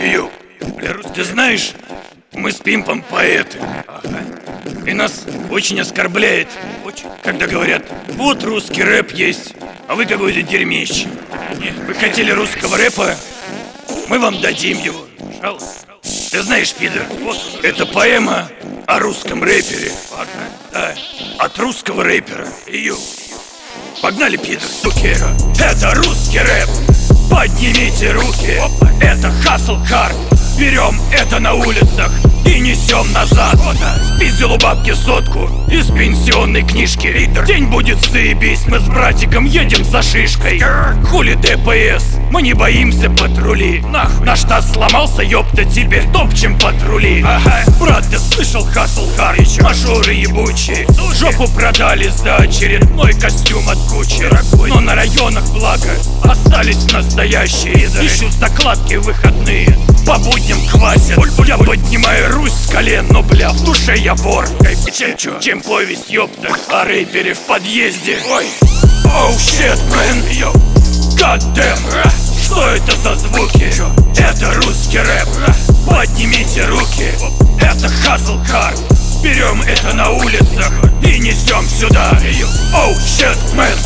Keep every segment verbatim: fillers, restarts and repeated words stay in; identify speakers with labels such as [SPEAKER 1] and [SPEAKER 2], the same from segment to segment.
[SPEAKER 1] Йоу, бля, Рус, ты знаешь, мы с Пимпом поэты. Ага. И нас очень оскорбляет, очень, когда говорят: вот русский рэп есть, а вы какое-то дерьмище. Нет, вы хотели русского рэпа, мы вам дадим его. Пожалуйста. Ты знаешь, пидор, вот это поэма о русском рэпере. Ага. Да, от русского рэпера. Йоу. Погнали, пидор. Сукера. Это русский рэп. Поднимите руки. Это хасл хард. Берем это на улицах и несем назад. Спиздил у бабки сотку из пенсионной книжки. День будет заебись, мы с братиком едем за шишкой. Хули ДПС, мы не боимся патрули. Нахуй, наш таз сломался, ёпта, теперь топчем патрули. Ага. Брат, ты слышал хасл хард? Мажоры ебучие жопу продали за очередной костюм от Гуччи. Но на районах, благо, остались настоящие. Ищут закладки выходные, по будням хватит. Я поднимаю Русь с колен, но бля, в душе я вор. Чем, чем повесть, ёпта, о рэпере в подъезде. Ой, оу, щет, мэн, йоу, гаддэм. Что это за звуки? Это русский рэп. Поднимите руки. Это хасл хард. Берем это на улицах и несем сюда. Оу, щет, мэн,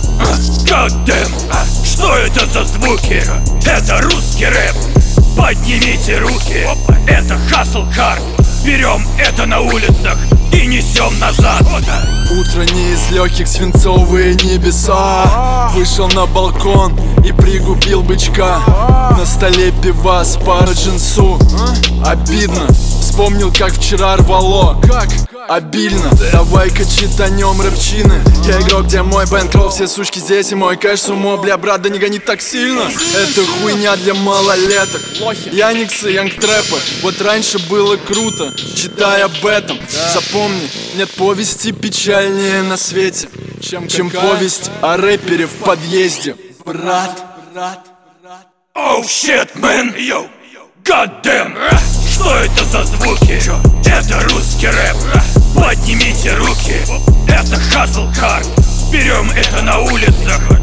[SPEAKER 1] гаддэм. Что это за звуки? Это русский рэп. Поднимите руки. Это хасл хард. Берем это на улицах и несем назад.
[SPEAKER 2] Утро не из легких, свинцовые небеса. Вышел на балкон и пригубил бычка. На столе пивас, пара джинсу. Обидно, вспомнил, как вчера рвало. Как? Обильно. Давай-ка читанем рэпчины. Я игрок, где мой бэнкрофт, все сучки здесь и мой кэш сумо. Бля, брат, да не гони так сильно. Это хуйня для малолеток. Яниксы, янгтрэпы. Вот раньше было круто, читай об этом. Запомни, нет повести печальнее на свете, чем, чем повесть о рэпере в подъезде. Брат, брат, брат.
[SPEAKER 1] Оу, щет, мэн, йоу, гаддэм. Что это за звуки? Это русский рэп. Поднимите руки. Это хасл хард. Берем это на улицах